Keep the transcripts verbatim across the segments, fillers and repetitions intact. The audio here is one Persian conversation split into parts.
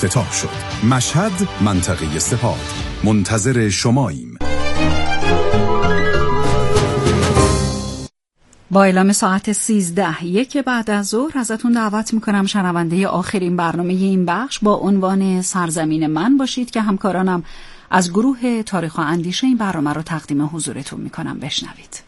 افتتاح شد. مشهد، منطقه سپاه. منتظر شماییم. با اعلام ساعت سیزده یک بعد از ظهر ازتون دعوت میکنم شنونده آخرین برنامه این بخش با عنوان سرزمین من باشید که همکارانم از گروه تاریخ و اندیشه این برنامه رو تقدیم حضورتون میکنم. بشنوید.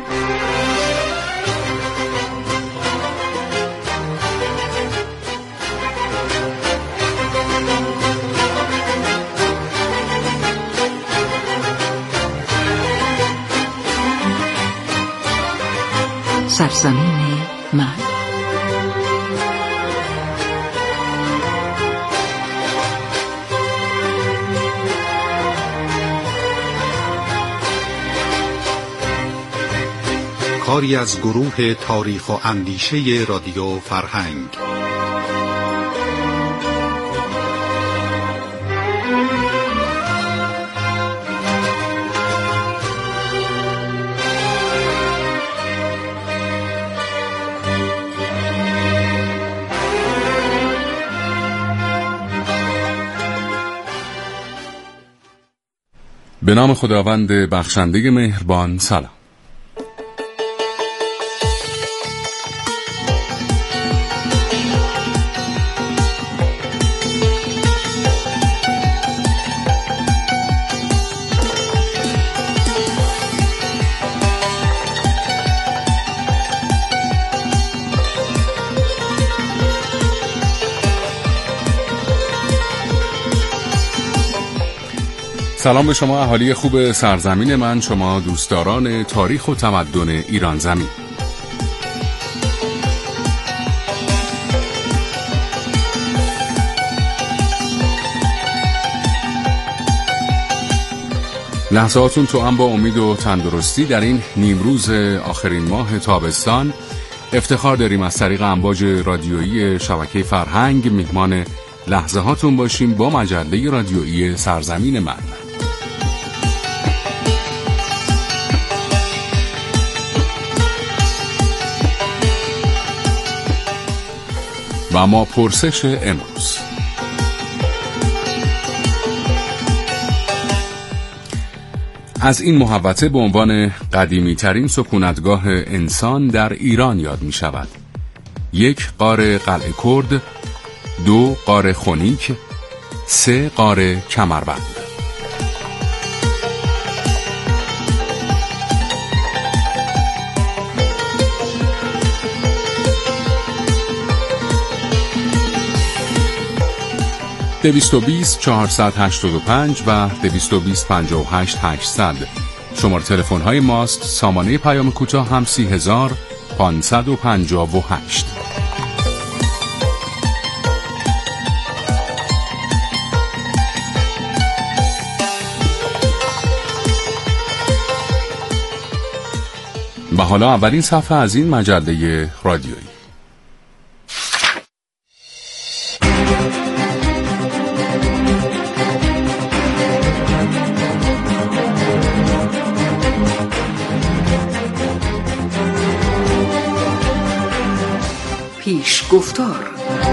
سرزمین من. کاری از گروه تاریخ و اندیشه رادیو فرهنگ. به نام خداوند بخشنده مهربان. سلام. سلام به شما اهالی خوب سرزمین من، شما دوستداران تاریخ و تمدن ایران زمین. لحظاتون تو هم با امید و تندرستی در این نیمروز آخرین ماه تابستان افتخار داریم از طریق امواج رادیویی شبکه فرهنگ میهمان لحظه هاتون باشیم با مجله رادیویی سرزمین من. و ما پرسش امروز: از این محوطه به عنوان قدیمی ترین سکونتگاه انسان در ایران یاد می شود. یک، غار قلعه کرد. دو، غار خونیک. سه، غار کمربند. دویست و بیست چهارصد هشتاد و پنج و دویست و بیست پنجاه و هشت هشتصد شماره تلفن های ماست. سامانه پیام کوتاه هم سی هزار پانصد و پنجاه و هشت. و حالا اولین صفحه از این مجله رادیویی. پیش گفتار.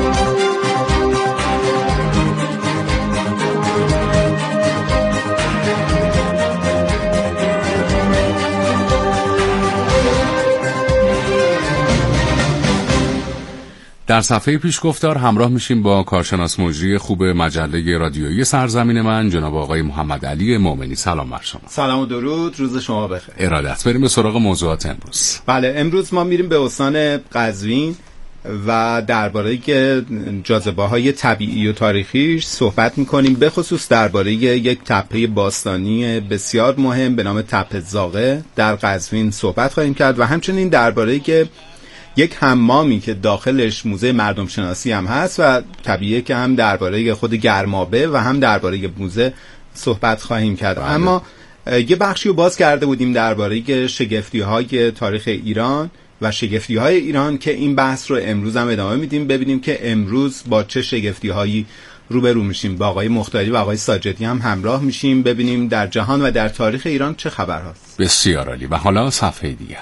در صفحه پیشگفتار همراه میشیم با کارشناس مجری خوب مجله رادیویی سرزمین من، جناب آقای محمد علی مومنی. سلام بر شما. سلام و درود، روز شما بخیر. ارادت. بریم به سراغ موضوعات امروز. بله، امروز ما میریم به استان قزوین و درباره جاذبه‌های طبیعی و تاریخیش صحبت میکنیم، به خصوص درباره یک تپه باستانی بسیار مهم به نام تپه زاغه در قزوین صحبت خواهیم کرد و همچنین درباره که یک حمامی که داخلش موزه مردم شناسی هم هست و طبیعیه که هم درباره خود گرمابه و هم درباره موزه صحبت خواهیم کرد. بله. اما یه بخشی رو باز کرده بودیم درباره شگفتی‌های تاریخ ایران و شگفتی‌های ایران که این بحث رو امروز هم ادامه میدیم، ببینیم که امروز با چه شگفتی‌هایی روبرو میشیم. با آقای مختاری و آقای ساجدی هم همراه میشیم، ببینیم در جهان و در تاریخ ایران چه خبر هست. بسیار عالی. و حالا صفحه دیگر.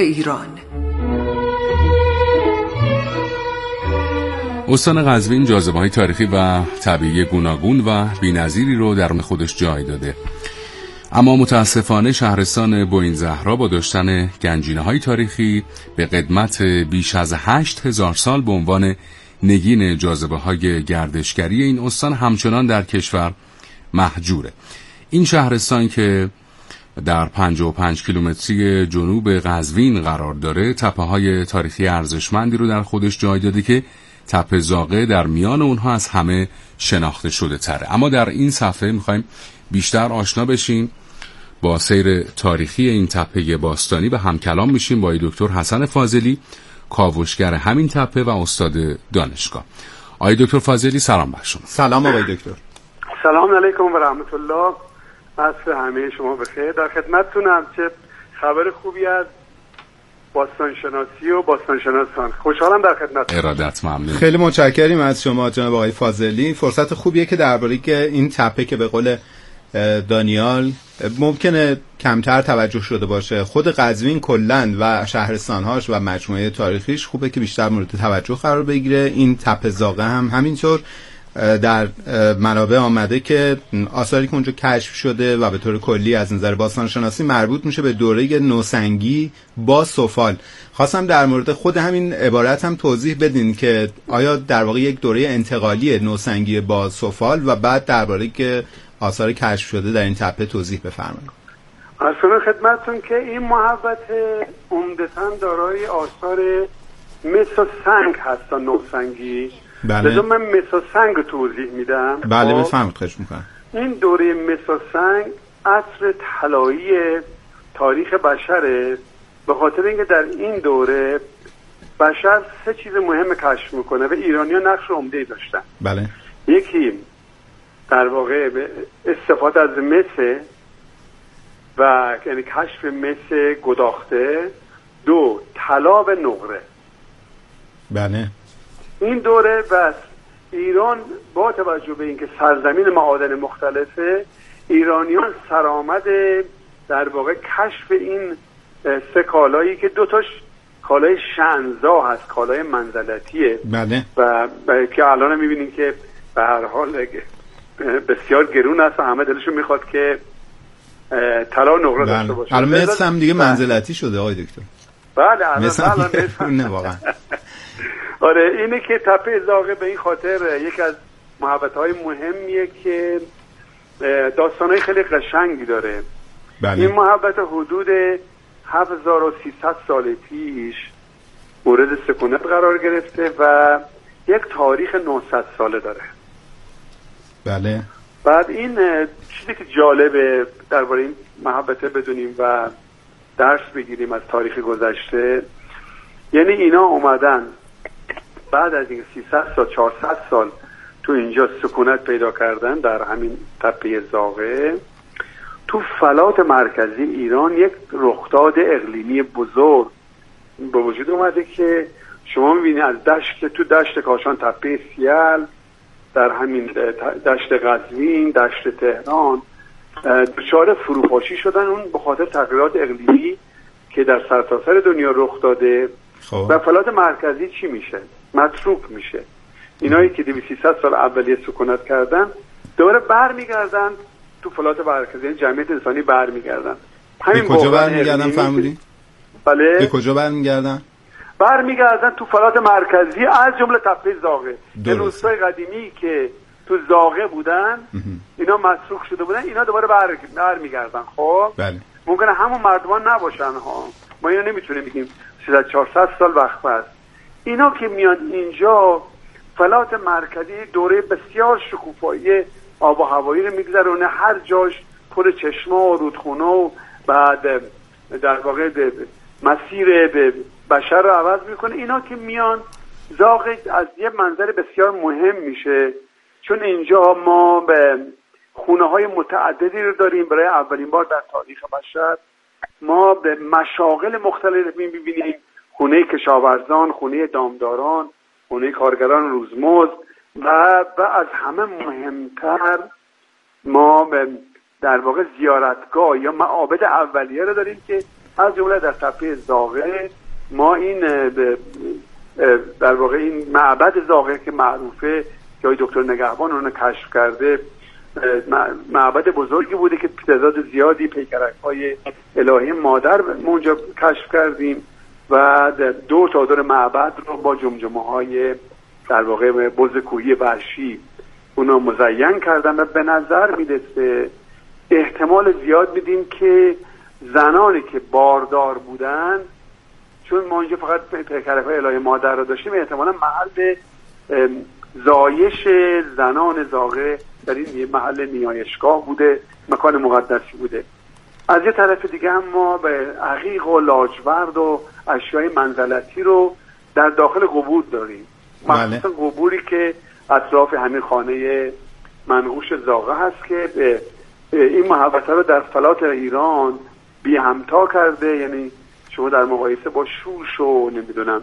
ایران. استان قزوین جاذبه‌های تاریخی و طبیعی گوناگون و بی‌نظیری رو در خودش جای داده. اما متاسفانه شهرستان بوئین زهرا با داشتن گنجینه‌های تاریخی به قدمت بیش از هشت هزار سال به عنوان نگین جاذبه‌های گردشگری این استان همچنان در کشور محجوره. این شهرستان که در پنجاه و پنج کیلومتری جنوب قزوین قرار داره، تپه‌های تاریخی ارزشمندی رو در خودش جای داده که تپه زاغه در میان اونها از همه شناخته شده تره. اما در این صفحه میخوایم بیشتر آشنا بشیم با سیر تاریخی این تپه باستانی و همکلام میشیم با دکتر حسن فاضلی، کاوشگر همین تپه و استاد دانشگاه. آقای دکتر فاضلی سلام بر شما. سلام آقای دکتر. سلام علیکم و رحمت الله. عصر همه شما بخیر. در خدمتتونم. چه خبر خوبی از باستان شناسی و باستان شناسان. خوشحالم در خدمتتون. ارادت ممنون. خیلی متشکریم از شما جناب آقای فاضلی. فرصت خوبیه که درباره این تپه که به قول دانیال ممکنه کمتر توجه شده باشه، خود قزوین کلاً و شهرستانهاش و مجموعه تاریخیش خوبه که بیشتر مورد توجه قرار بگیره. این تپه زاغه هم همینطور در منابع آمده که آثاری که اونجا کشف شده و به طور کلی از نظر باستان شناسی مربوط میشه به دوره نوسنگی با سفال. خواستم در مورد خود همین عبارت هم توضیح بدین که آیا در واقع یک دوره انتقالی نوسنگی با سفال و بعد درباره که آثار کشف شده در این تپه توضیح بفرمایید. اصلا خدمتتون که این محوطه عمدتاً دارای آثار مس و سنگ هست، نوسنگی. بله. لذا من مس و سنگ رو توضیح میدم. بله بفرمایید. خواهش میکنم. این دوره مس و سنگ عصر طلایی تاریخ بشره، به خاطر اینکه در این دوره بشر سه چیز مهم کشف میکنه و ایرانی‌ها نقش عمده‌ای داشتن. بله. یکی در واقع استفاده از مس و یعنی کشف مس گداخته. دو، طلا و نقره. بله. این دوره بس ایران با توجه به اینکه سرزمین معادن مختلفه، ایرانیان سرآمد در واقع کشف این سه کالایی که دو تاش کالای شأن‌زا هست، کالای منزلتیه. بله. و, و که الان میبینیم که به هر حال بسیار گرون است و همه دلشون میخواد که طلا و نقره بله. داشته باشه. الان مصر هم دیگه منزلتی شده آقای دکتر. بله الان مصر نه واقعا. آره اینه که تپه زاغه به این خاطر یکی از محوطه‌های مهمیه که داستانهای خیلی قشنگی داره. بله. این محوطه حدود هفت هزار و سیصد سال پیش مورد سکونت قرار گرفته و یک تاریخ نهصد ساله داره. بله. بعد این چیزی که جالبه درباره این محوطه بدونیم و درس بگیریم از تاریخ گذشته، یعنی اینا اومدن بعد از این سیصد سال چهارصد سال تو اینجا سکونت پیدا کردن در همین تپه زاغه. تو فلات مرکزی ایران یک رخداد اقلیمی بزرگ به وجود اومده که شما میبینید از دشت تو دشت کاشان، تپه سیال، در همین دشت قزوین، دشت تهران دچار فروپاشی شدن. اون به خاطر تغییرات اقلیمی که در سرتاسر دنیا رخ داده. خب. و فلات مرکزی چی میشه؟ متروک میشه. اینایی که دویست سیصد سال اولیه سکونت کردن دوباره برمیگردن تو فلات مرکزی، یعنی جمعیت انسانی برمیگردن. همین کجا برمیگردن فرمودین؟ بله. به کجا برمیگردن؟ برمیگردن تو فلات مرکزی از جمله تپه زاغه. به روستای قدیمی که تو زاغه بودن اینا متروک شده بودن، اینا دوباره بر برمیگردن. خب بله. ممکنه همون مردمان نباشن ها، ما اینو نمیتونیم بگیم. سیصد چهارصد سال وقت است. اینا که میان اینجا فلات مرکزی دوره بسیار شکوفایی آب و هوایی رو میگذرونه، هر جاش پر چشمه و رودخونه و بعد در واقع مسیر بشر رو عوض میکنه. اینا که میان زاغ از یه منظر بسیار مهم میشه، چون اینجا ما به خونه های متعددی رو داریم. برای اولین بار در تاریخ بشر ما به مشاغل مختلف میبینیم، خونه کشاورزان، خونه دامداران، خونه کارگران روزمزد و و از همه مهمتر ما در واقع زیارتگاه یا معابد اولیه رو داریم که از جمله در تپه زاغه ما این در واقع این معبد زاغه که معروفه که آقای دکتر نگهبان اون کشف کرده، معبد بزرگی بوده که تعداد زیادی پیکرک‌های الهی مادر اونجا کشف کردیم و دو تا دور معبد رو با جمجمه‌های در واقع بزرگویی وحشی اونو مزین کردن و به نظر میرسه احتمال زیاد میدیم که زنانی که باردار بودن، چون ما اینجا فقط پیکرک‌های الهی مادر رو داشتیم، احتمالا محل زایش زنان زاغه در این محل نیایشگاه بوده، مکان مقدسی بوده. از یه طرف دیگه هم ما به عقیق و لاجورد و اشیای منزلتی رو در داخل قبور داریم، مخصوصا قبوری که اطراف همین خانه منقوش زاغه هست که این محوطه رو در فلات ایران بی همتا کرده. یعنی شما در مقایسه با شوش و نمیدونم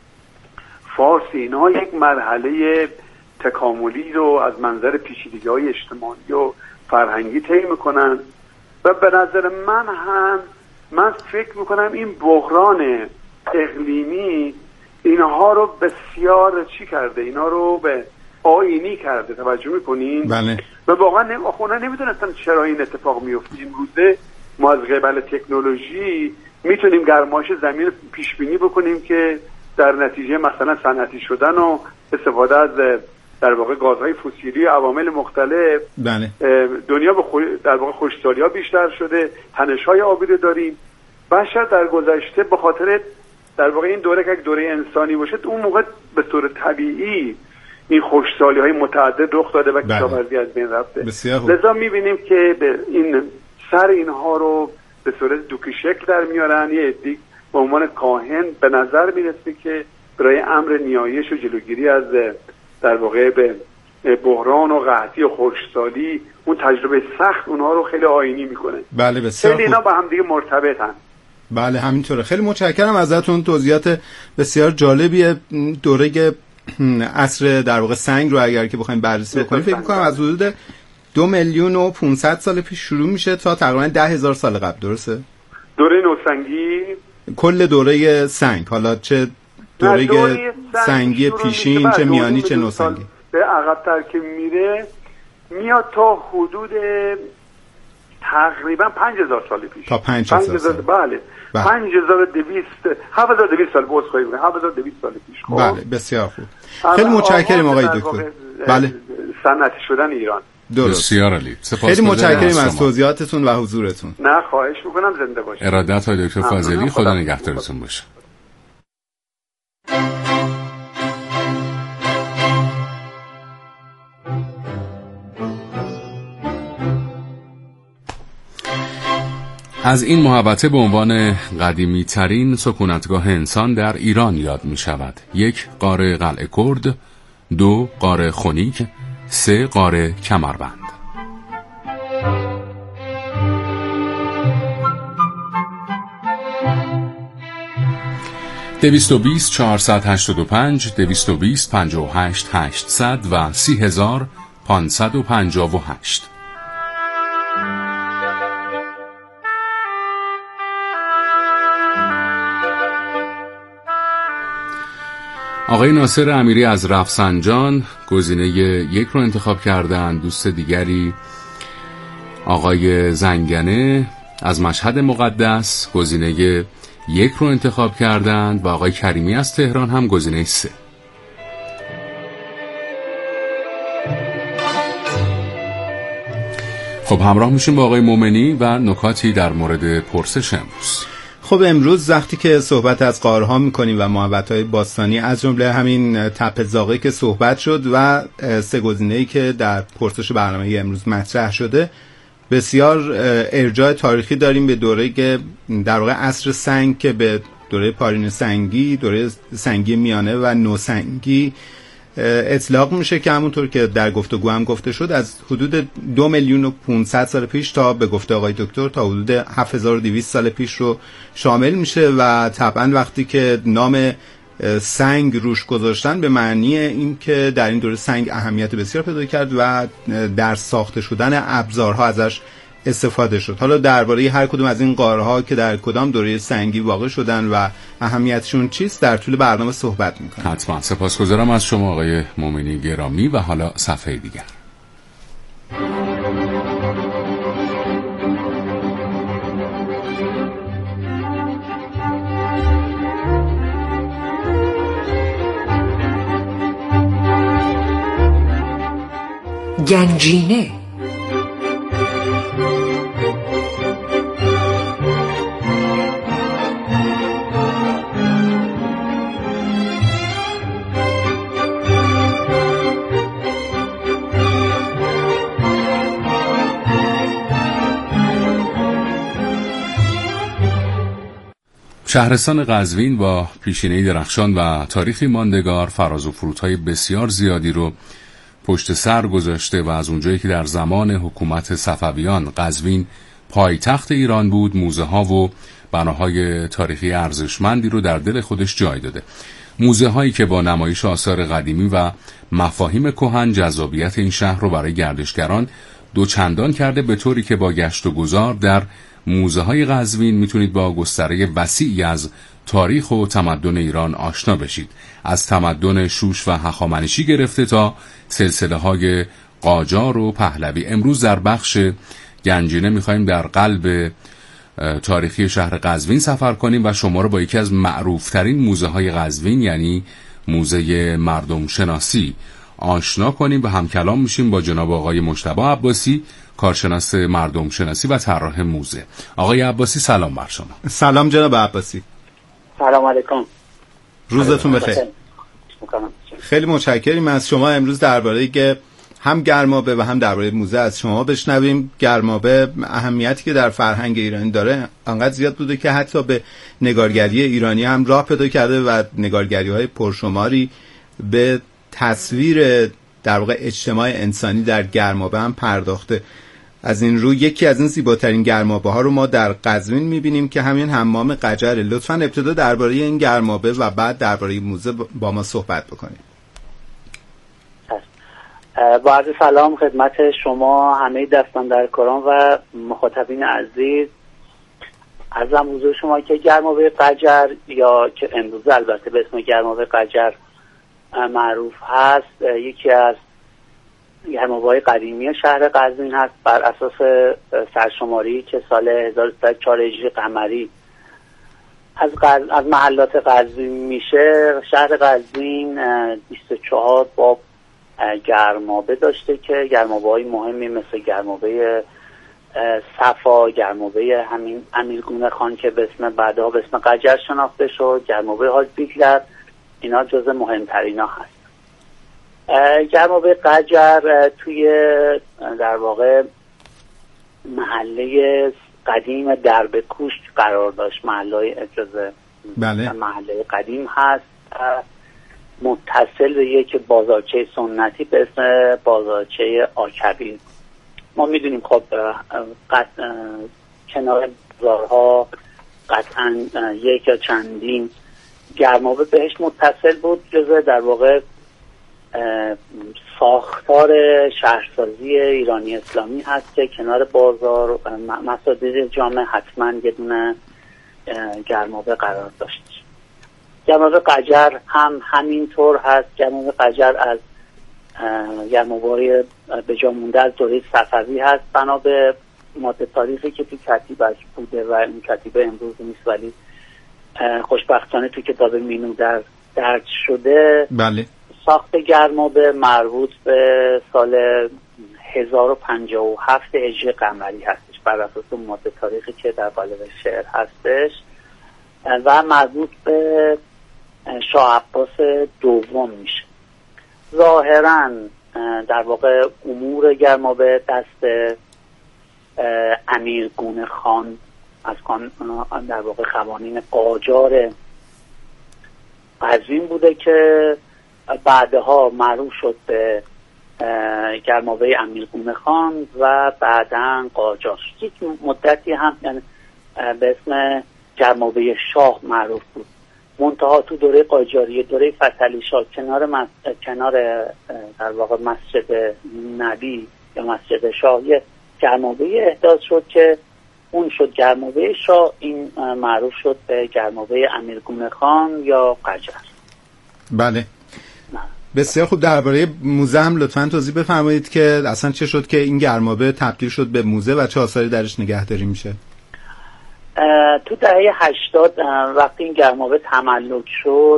فارس اینا یک مرحله تکاملی رو از منظر پیچیدگی‌های اجتماعی و فرهنگی طی میکنن و به نظر من هم من فکر میکنم این بحران اقلیمی اینها رو بسیار چی کرده، اینها رو به آیینی کرده. توجه میکنین؟ بله. و واقعا آخونا نمیدونستن چرا این اتفاق میفته. این روزه ما از قبل تکنولوژی میتونیم گرمایش زمین پیش بینی بکنیم که در نتیجه مثلا صنعتی شدن و استفاده از در واقع گازهای فسیلی عوامل مختلف بله. دنیا به خوی... در واقع خشکسالی‌ها بیشتر شده، تنش‌های آبی رو داریم. بشر در گذشته به خاطر در واقع این دوره که یک دوره انسانی باشه، اون موقع به طور طبیعی این خشکسالی‌های متعدد رخ داده و کشاورزی از بین رفته. لذا می‌بینیم که به این سر اینها رو به صورت دوکی شکل در میارن. یه عده به عنوان کاهن به نظر میرسه که برای امر نیایش و جلوگیری از در واقع به بحران و قحطی و خشکسالی اون تجربه سخت اونها رو خیلی آیینی میکنه. بله بسیار خیلی اینا با هم دیگه مرتبطن. بله همینطوره. خیلی متشکرم ازتون، توضیحات بسیار جالبیه. دوره عصر در واقع سنگ رو اگر که بخوایم بررسی بکنیم فکر می‌کنم از حدود دو میلیون و پانصد سال پیش شروع میشه تا تقریبا ده هزار سال قبل. درسته؟ دوره نوسنگی، کل دوره سنگ، حالا چه دوره سنگی پیشین چه میانی چه نوسنگی، به عقب‌تر که میره میاد تا حدود تقریبا پنج هزار سال پیش. تا پنج هزار سال. بله. پنج هزار و دویست هفت هزار و دویست سال باز خواهی بودن هفت هزار و دویست سال پیش. خب بله بسیار خوب. خیلی متشکرم آقای دکتر. بله. صنعتی شدن ایران. درست. بسیار عالی. خیلی متشکرم از توضیحاتتون و حضورتون. نه خواهش میکنم، زنده باشید. ارادت های دکتر فاضلی، خدا نگهدارتون باشه. از این محوطه به عنوان قدیمی ترین سکونتگاه انسان در ایران یاد می شود. یک، غار قلعه کرد، دو، غار خونیک، سه، غار کمربند. دویست و بیست چهارصد هشتاد و پنج، دویست و بیست پنجاه و هشت هشتصد و سی هزار پانصد و پنجاه و هشت. آقای ناصر امیری از رفسنجان گزینه یک رو انتخاب کردند. دوست دیگری آقای زنگنه از مشهد مقدس گزینه یک رو انتخاب کردند و آقای کریمی از تهران هم گزینه سه. خب همراه میشیم با آقای مومنی و نکاتی در مورد پرسش امروز. خب امروز وقتی که صحبت از غارها میکنیم و محوطه‌های باستانی، از جمله همین تپه زاغه که صحبت شد و سه گزینه‌ای که در پرسش برنامه امروز مطرح شده، بسیار ارجاع تاریخی داریم به دوره که در واقع عصر سنگ که به دوره پارین سنگی، دوره سنگی میانه و نوسنگی اطلاق میشه که همونطور که در گفتگو هم گفته شد از حدود دو میلیون و پانصد سال پیش تا به گفته آقای دکتر تا حدود هفت هزار و دویست سال پیش رو شامل میشه و طبعا وقتی که نام سنگ روش گذاشتن به معنی این که در این دوره سنگ اهمیت بسیار پیدا کرد و در ساخته شدن ابزارها ازش استفاده شد. حالا درباره هر کدوم از این غارها که در کدام دوره سنگی واقع شدن و اهمیتشون چیست در طول برنامه صحبت میکنیم. حتما. سپاسگزارم از شما آقای مومنی گرامی. و حالا صفحه دیگر. گنجینه. شهرستان قزوین با پیشینه‌ای درخشان و تاریخی ماندگار فراز و فرودهای بسیار زیادی رو پشت سر گذاشته و از اونجایی که در زمان حکومت صفویان قزوین پایتخت ایران بود، موزه ها و بناهای تاریخی ارزشمندی رو در دل خودش جای داده. موزه هایی که با نمایش آثار قدیمی و مفاهیم کهن جذابیت این شهر رو برای گردشگران دوچندان کرده، به طوری که با گشت و گذار در موزه های قزوین میتونید با گستره وسیعی از تاریخ و تمدن ایران آشنا بشید. از تمدن شوش و هخامنشی گرفته تا سلسله های قاجار و پهلوی. امروز در بخش گنجینه میخواییم در قلب تاریخی شهر قزوین سفر کنیم و شما رو با یکی از معروفترین موزه های قزوین یعنی موزه مردم شناسی آشنا کنیم و همکلام میشیم با جناب آقای مجتبی عباسی، کارشناس مردم شناسی و طراح موزه. آقای عباسی سلام بر شما. سلام جناب عباسی. سلام علیکم. روزتون بخیر. خیلی متشکریم از شما. امروز درباره که هم گرمابه و هم درباره موزه از شما بشنویم. گرمابه اهمیتی که در فرهنگ ایرانی داره انقدر زیاد بوده که حتی به نگارگری ایرانی هم راه پیدا کرده و نگارگری‌های پرشماری به تصویر در واقع اجتماع انسانی در گرمابه هم پرداخته. از این رو یکی از این زیباترین گرمابه ها رو ما در قزوین میبینیم که همین حمام قجر. لطفاً ابتدا درباره این گرمابه و بعد درباره موزه با ما صحبت بکنید. با عرض سلام خدمت شما همه دستان در کرام و مخاطبین عزیز. عرضم حضور شما که گرمابه قجر یا که امروز البته به اسم گرمابه قجر معروف هست، یکی از گرمابه‌های قدیمی شهر قزوین هست. بر اساس سرشماری که سال هزار و سیصد و چهار هجری قمری از قز... از محلات قزوین میشه، شهر قزوین بیست و چهار باب گرمابه داشته که گرمابه‌های مهمی مثل گرمابه صفا، گرمابه همین امیرگونه خان که به اسم بعدها به اسم قجر شناخته شد، گرمابه حاج بیگلر، اینا جز مهمترینا هست. گرمابه قجر توی در واقع محله قدیم درب کوشت قرار داشت. محله اجازه بله. محله قدیم هست، متصل به یک بازارچه سنتی به اسم بازارچه آکبین. ما میدونیم خب قط... کنار بازارها قطعا یک یا چندین گرمابه بهش متصل بود. جزء در واقع ساختار شهرسازی ایرانی اسلامی هست که کنار بازار مساجد جامع حتما یه دونه گرمابه قرار داشت. گرمابه قجر هم همینطور هست. گرمابه قجر از گرمابه‌های به جا مونده از دوره صفوی هست. بنا به ماده تاریخی که تو کتیبه‌اش بوده و این کتیبه امروز نیست ولی خوشبختانه تو کتاب مینو در درج شده. بله. ساخت گرمابه مربوط به سال هزار و پنجاه و هفت هجری قمری هستش بر اساس ماده تاریخی که در قالب شعر هستش و مربوط به شاه عباس دوم میشه. ظاهرا در واقع امور گرمابه دست امیرگونه خان از در واقع قوانین قاجار قزوین بوده که بعدها معروف شد به گرمابه امیرگونه خان و بعداً قاجار. یک مدتی هم به اسم گرمابه شاه معروف بود. منتها تو دوره قاجاری، دوره فتحعلی شاه، کنار مس... کنار در واقع مسجد نبی یا مسجد شاه یه گرمابه احداث شد که اون شد گرمابه شاه، این معروف شد به گرمابه امیرگونه خان یا قجر. بله بسیار خوب. درباره موزه هم لطفاً توضیح بفرمایید که اصلا چه شد که این گرمابه تبدیل شد به موزه و چه آثاری درش نگهداری میشه؟ تو دهه هشتاد وقتی این گرمابه تملک شد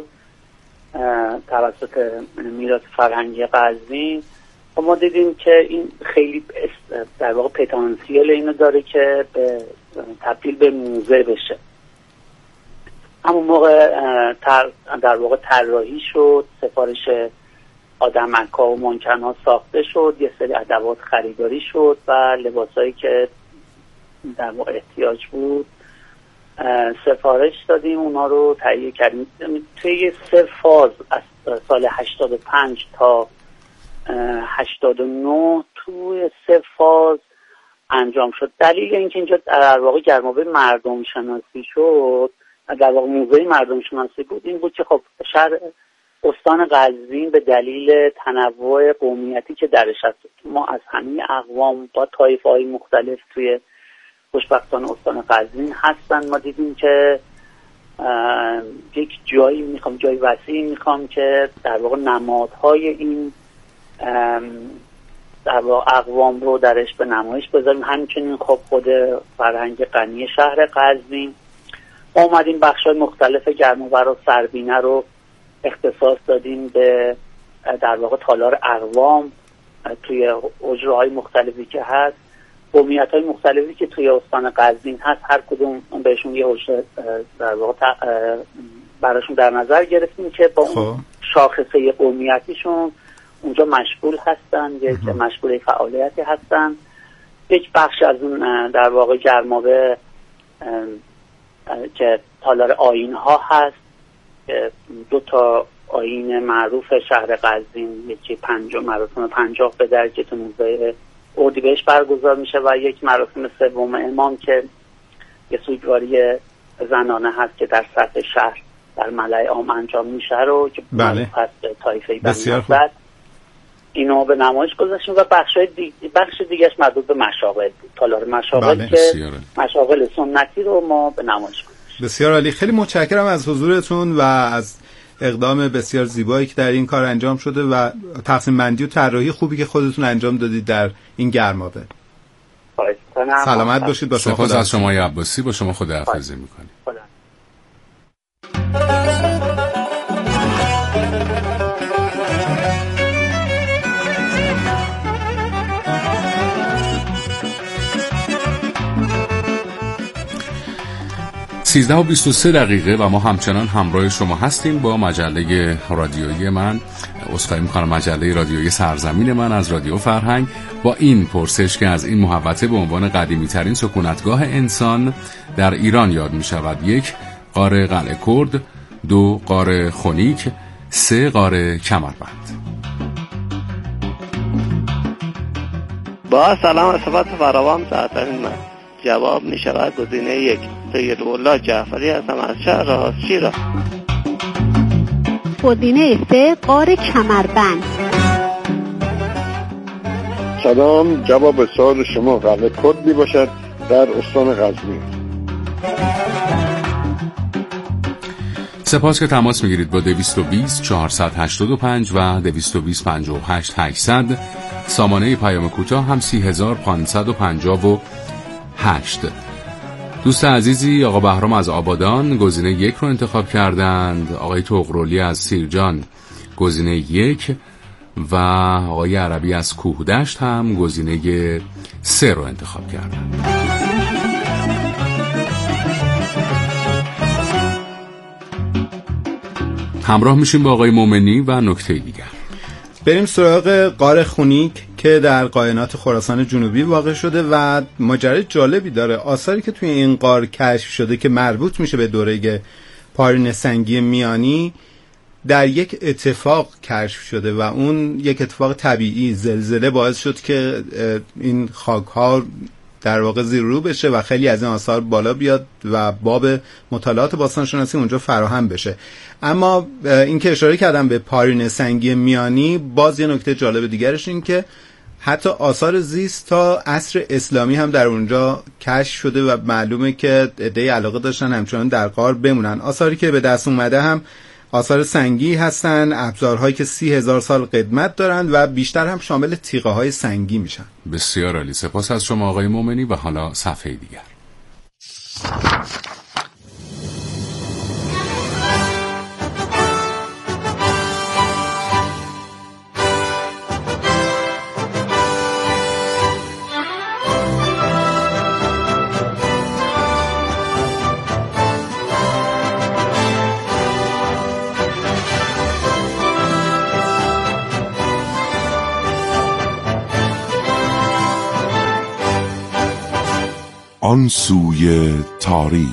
توسط میراث فرهنگی قزوین، ما دیدیم که این خیلی در واقع پتانسیل اینو داره که به تبدیل به موزه بشه. همون موقع در واقع طراحی شد، سفارش آدمک‌ها و مانکن‌ها ساخته شد، یه سری ادوات خریداری شد و لباسایی که در واقع احتیاج بود سفارش دادیم، اونا رو تهیه کردیم. توی سه فاز از سال هشتاد و پنج تا هشتاد و نه توی سه فاز انجام شد. دلیل اینکه اینجا در واقع گرمابه مردم شناسی شد، در واقع موزه مردم شناسی بود، این بود که خب شهر استان قزوین به دلیل تنوع قومیتی که درش هست، ما از همه اقوام با طایفه‌های مختلف توی خوشبختانه استان قزوین هستن، ما دیدیم که یک جایی میخوام، جای وسیعی میخوام که در واقع نمادهای این در واقع اقوام رو درش به نمایش بذاریم. همچنین خب خود فرهنگ غنی شهر قزوین، ما اومدیم بخش‌های مختلف گرمابه رو، سربینه رو اختصاص دادیم به در واقع تالار اقوام توی حجره‌های مختلفی که هست، قومیت‌های مختلفی که توی استان قزوین هست، هر کدوم بهشون یه حجره در واقع براشون در نظر گرفتیم که با اون شاخصه قومیتیشون اونجا مشغول هستن، یک مشغول فعالیتی هستن. یک بخش از اون در واقع گرمابه که تالار آیین‌ها هست که دو تا آیین معروف شهر قزوین، یکی پنجاه مراسم پنجاه به در که تو موزه اردیبهشت برگزار میشه و یک مراسم سوم امام که یه سوگواری زنانه هست که در سطح شهر در ملأ عام انجام میشه رو که بله. پس طایفه بنی اسد اینو به نمایش گذاشتیم و بخش دیگ... بخش دیگهش مربوط به مشاغل بود، تالار مشاغل بله. که مشاغل سنتی رو ما به نمایش گذاشتیم. بسیار عالی، خیلی متشکرم از حضورتون و از اقدام بسیار زیبایی که در این کار انجام شده و تقسیم بندی و طراحی خوبی که خودتون انجام دادید در این گرمابه. سلامت باشید. با سپاس از شما عباسی، با شما خداحافظی می‌کنیم. سیزده و بیست و سه دقیقه و ما همچنان همراه شما هستیم با مجله رادیویی من، عذرخواهی می‌کنم مجله رادیویی سرزمین من از رادیو فرهنگ، با این پرسش که از این محوطه به عنوان قدیمی‌ترین سکونتگاه انسان در ایران یاد می‌شود: یک، غار قلعه کرد، دو، غار خونیک، سه، غار کمربند. با سلام و صفات فراوان ساعتین من جواب می شود گزینه یک. سیدالله جعفری هستم از شهر راستچی را. گزینه سه، غار کمربند. سلام، جواب سوال شما قلعه کرد می باشد در استان قزوین. سپاس که تماس میگیرید با دویست و بیست چهارصد و هشتاد و پنج و دویست و بیست پنجاه و هشت هشتصد. سامانه پیام کوتاه هم سی هزار پانصد و پنجاه و هشت. دوست عزیزی آقا بهرام از آبادان گزینه یک رو انتخاب کردند، آقای طغرولی از سیرجان گزینه یک و آقای عربی از کوهدشت هم گزینه سه رو انتخاب کردند. همراه میشیم با آقای مومنی و نکته دیگر. بریم سراغ غار خونیک که در قاینات خراسان جنوبی واقع شده و ماجرای جالبی داره. آثاری که توی این غار کشف شده که مربوط میشه به دوره پارین سنگی میانی در یک اتفاق کشف شده و اون یک اتفاق طبیعی، زلزله، باعث شد که این خاک‌ها در واقع زیر رو بشه و خیلی از این آثار بالا بیاد و باب مطالعات باستانشناسی اونجا فراهم بشه. اما این که اشاره کردم به پارین سنگی میانی، باز یه نکته جالب دیگرش این که حتی آثار زیست تا عصر اسلامی هم در اونجا کشف شده و معلومه که عده‌ای علاقه داشتن همچنان در غار بمونن. آثاری که به دست اومده هم آثار سنگی هستن، ابزارهایی که سی هزار سال قدمت دارن و بیشتر هم شامل تیغه های سنگی میشن. بسیار عالی، سپاس از شما آقای مومنی. و حالا صفحه دیگر. آن سوی تاریخ.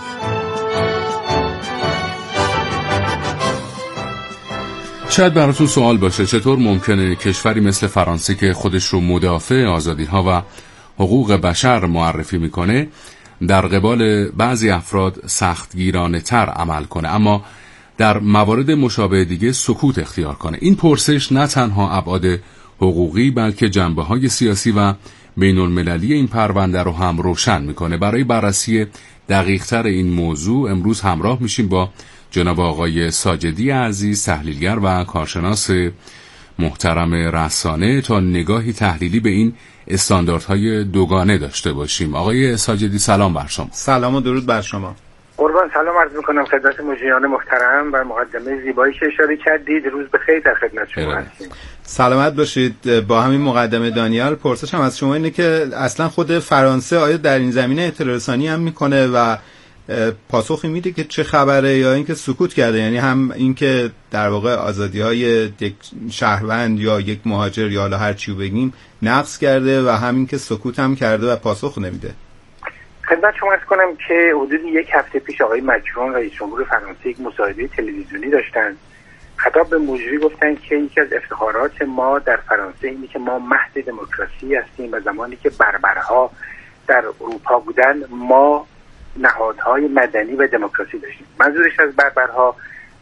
شاید براتون سوال باشه چطور ممکنه کشوری مثل فرانسه که خودش رو مدافع آزادی‌ها و حقوق بشر معرفی میکنه در قبال بعضی افراد سختگیرانه تر عمل کنه اما در موارد مشابه دیگه سکوت اختیار کنه. این پرسش نه تنها ابعاد حقوقی بلکه جنبه‌های سیاسی و بین المللی این پرونده رو هم روشن میکنه. برای بررسی دقیق‌تر این موضوع امروز همراه میشیم با جناب آقای ساجدی عزیز، تحلیلگر و کارشناس محترم رسانه، تا نگاهی تحلیلی به این استانداردهای دوگانه داشته باشیم. آقای ساجدی سلام بر شما. سلام و درود بر شما. قربان سلام عرض میکنم خدمت مجریان محترم و مقدمه زیبایی که اشاره کردید. روز بخیر در خدمت شما هستیم. سلامت باشید. با همین مقدمه دانیال پرسشم از شما اینه که اصلا خود فرانسه آیا در این زمینه اطلاع رسانی هم میکنه و پاسخی میده که چه خبره یا اینکه سکوت کرده؟ یعنی هم اینکه در واقع آزادی‌های یک شهروند یا یک مهاجر یا حالا هر چی بگیم نقض کرده و همین که سکوت هم کرده و پاسخ نمیده. خدمت شما عرض کنم که حدود یک هفته پیش آقای مکرون رئیس جمهور فرانسه یک مصاحبه تلویزیونی داشتن. خطاب به مجری گفتن که یکی از افتخارات ما در فرانسه اینه که ما مهد دموکراسی هستیم و زمانی که بربرها در اروپا بودن ما نهادهای مدنی و دموکراسی داشتیم. منظورش از بربرها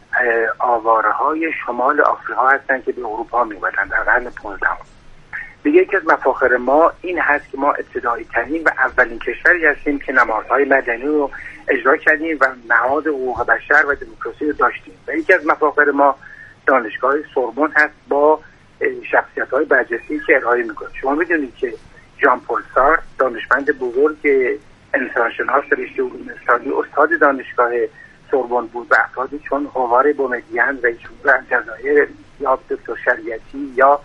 آواره‌های شمال آفریقا هستند که به اروپا می‌آمدند در قرن پانزدهم. دیگه یکی از مفاخر ما این هست که ما ابتدایی ترین و اولین کشوری هستیم که نمادهای مدنی رو اجرا کردیم و نهاد حقوق بشر و دموکراسی رو داشتیم. و یکی از مفاخر ما دانشگاه سوربن هست با شخصیت‌های برجسته که ارائه می‌کنه. شما می‌دونید که ژان پل سارتر دانشمند بزرگ انسانشناس رشته علوم انسانی استاد دانشگاه سوربن بود و افرادی چون هوار بومدین رئیس جمهور الجزایر یا دکتر شریعتی یا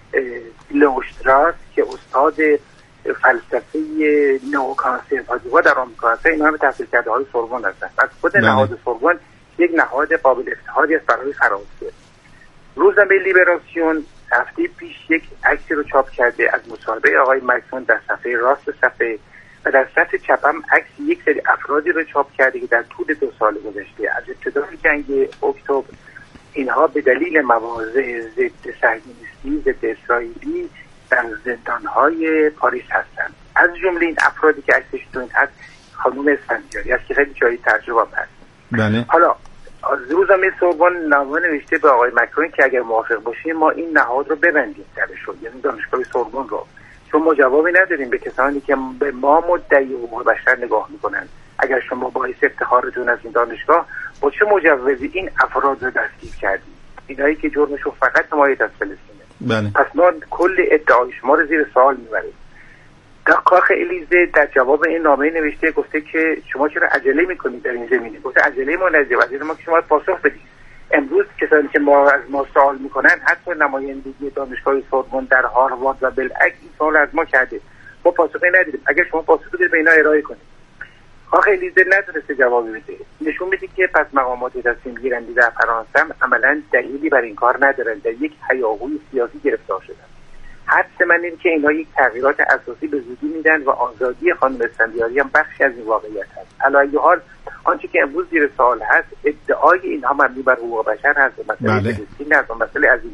لوشتراس که استاد فلسفه نوکانسرواتیوا در آمریکا هست، اینا هم تحصیل کرده های سوربن هستند. از خود نهاد سوربن یک نهاد قابل افتخاری است برای فرانسه. روزنامه لیبراسیون هفته پیش یک عکسی رو چاپ کرده از مصاحبه آقای مکرون در صفحه راست صفحه و در صفحه چپ هم عکس یک سری افرادی رو چاپ کرده که در طول دو سال گذشته از ابتدای جنگ اکتبر اینها به دلیل مواضع ضد صهیونیستی ضد اسرائیلی در زندان‌های پاریس هستند. از جمله این افرادی که عکسش تو این هست خانم اسفندیاری است که خیلی جایی تجربه هست. بله. حالا از روزنامه سوربن نامه نوشته به آقای مکرون که اگر موافق باشیم ما این نهاد رو ببندیم درش رو، یعنی دانشگاه سوربن رو، چون ما جوابی نداریم به کسانی که به ما مدعی حقوق بشر نگاه میکنن. اگر شما باعث افتخارتون از این دانشگاه با چه مجوزی این افراد رو دستگیر کردید؟ اینایی که جرمشون فقط حمایت از فلسطینه. بله. پس ما کل ادعای شما رو زیر سوال میبریم. در کاخ الیزه در جواب این نامه نوشته گفته که شما چرا عجله میکنید در این زمینه؟ گفته عجله ما نداریم، عجله ما که شما پاسخ بدید. امروز کسانی که ما از ما سوال میکنن حتی نمایندگی دانشگاه سوربن در هاروارد و بالعکس این سوال از ما کرده، ما پاسخی ندیدیم. اگر شما پاسخ بدید به اینا ارائه کنید. کاخ الیزه نتونسته جوابی بده. نشون میده که پس مقامات تصمیم گیرنده در فرانسه عملاً دلیلی بر این کار ندارن، در یک هیاهوی سیاسی گرفتار شدن. حدس من این که اینها یک تغییرات اساسی به زودی میدن و آزادی خانم اسفندیاری هم بخشی از این واقعیت هست. علی ای حال آنچه که امروز زیر سوال هست ادعای اینها مبنی بر حقوق بشر هست، مسئله فلسطین است، مسئله از این